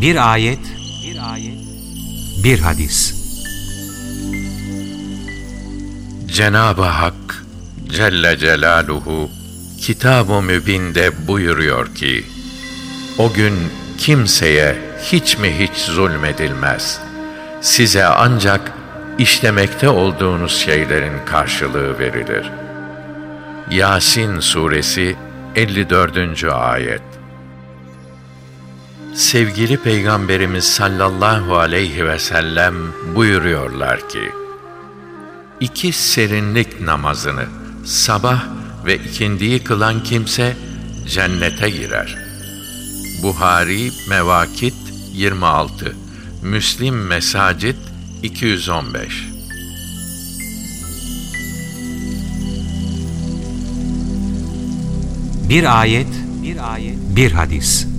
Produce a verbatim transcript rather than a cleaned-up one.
Bir ayet, bir ayet, bir hadis. Cenab-ı Hak Celle Celaluhu Kitab-ı Mübin'de buyuruyor ki, o gün kimseye hiç mi hiç zulmedilmez. Size ancak işlemekte olduğunuz şeylerin karşılığı verilir. Yasin Suresi elli dördüncü ayet. Sevgili Peygamberimiz sallallahu aleyhi ve sellem buyuruyorlar ki, İki serinlik namazını sabah ve ikindiyi kılan kimse cennete girer. Buhari Mevakit yirmi altı, Müslim Mesacit iki yüz on beş. Bir ayet, bir ayet, bir hadis.